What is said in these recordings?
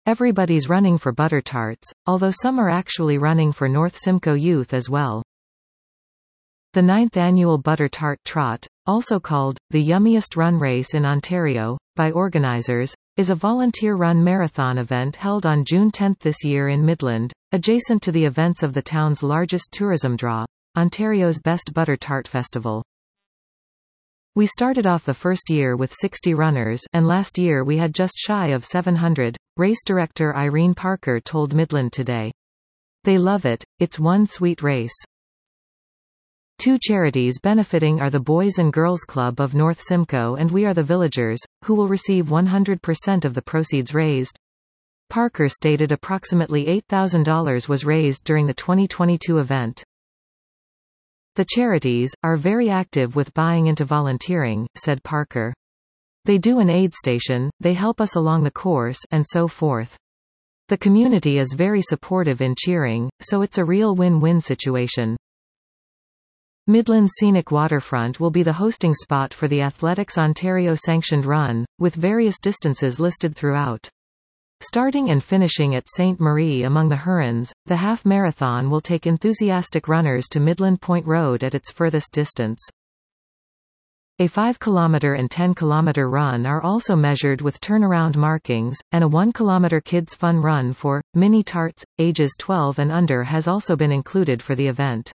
Everybody's running for butter tarts, although some are actually running for North Simcoe youth as well. The 9th annual Butter Tart Trot, also called the Yummiest Run Race in Ontario, by organizers, is a volunteer-run marathon event held on June 10 this year in Midland, adjacent to the events of the town's largest tourism draw, Ontario's Best Butter Tart Festival. We started off the first year with 60 runners, and last year we had just shy of 700, race director Irene Parker told Midland Today. They love it, it's one sweet race. Two charities benefiting are the Boys and Girls Club of North Simcoe and We Are the Villagers, who will receive 100% of the proceeds raised. Parker stated approximately $8,000 was raised during the 2022 event. The charities are very active with buying into volunteering, said Parker. They do an aid station, they help us along the course, and so forth. The community is very supportive in cheering, so it's a real win-win situation. Midland's scenic waterfront will be the hosting spot for the Athletics Ontario sanctioned run, with various distances listed throughout. Starting and finishing at Ste. Marie among the Hurons, the half marathon will take enthusiastic runners to Midland Point Road at its furthest distance. A 5-kilometer and 10-kilometer run are also measured with turnaround markings, and a 1-kilometer kids' fun run for mini tarts, ages 12 and under has also been included for the event.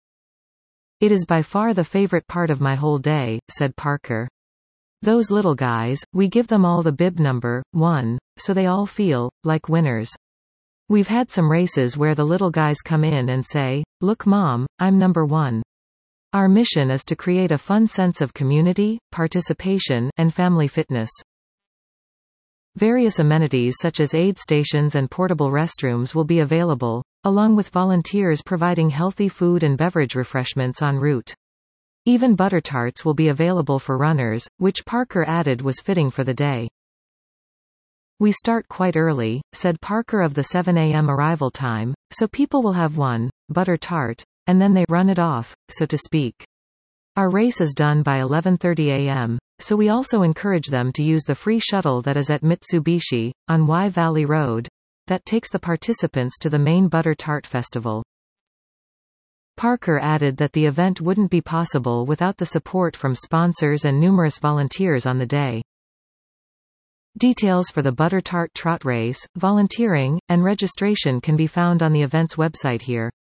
It is by far the favorite part of my whole day, said Parker. Those little guys, we give them all the bib number 1, so they all feel like winners. We've had some races where the little guys come in and say, "Look Mom, I'm number 1." Our mission is to create a fun sense of community, participation, and family fitness. Various amenities such as aid stations and portable restrooms will be available, along with volunteers providing healthy food and beverage refreshments en route. Even butter tarts will be available for runners, which Parker added was fitting for the day. We start quite early, said Parker of the 7 a.m. arrival time, so people will have one butter tart, and then they run it off, so to speak. Our race is done by 11:30 a.m., so we also encourage them to use the free shuttle that is at Mitsubishi, on Y Valley Road, that takes the participants to the main Butter Tart Festival. Parker added that the event wouldn't be possible without the support from sponsors and numerous volunteers on the day. Details for the Butter Tart Trot Race, volunteering, and registration can be found on the event's website here.